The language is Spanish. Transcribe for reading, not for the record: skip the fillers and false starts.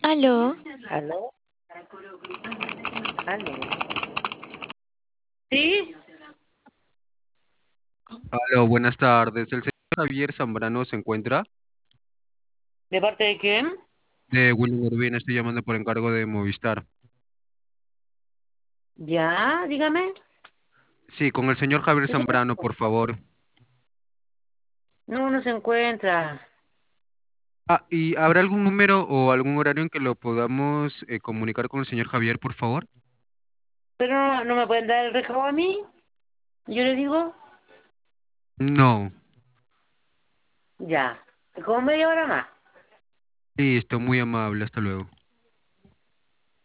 Aló, ¿Aló? ¿Aló? ¿Sí? Aló, buenas tardes. El señor Javier Zambrano se encuentra ¿De parte de quién? de William Urbina. Estoy llamando por encargo de Movistar. Ya, dígame. Sí, con el señor Javier Zambrano, por favor. No, no se encuentra. Ah, ¿y habrá algún número o algún horario en que lo podamos comunicar con el señor Javier, por favor? Pero no me pueden dar el recado a mí. Yo le digo, No. ya. Como media hora más. Listo, muy amable. Hasta luego.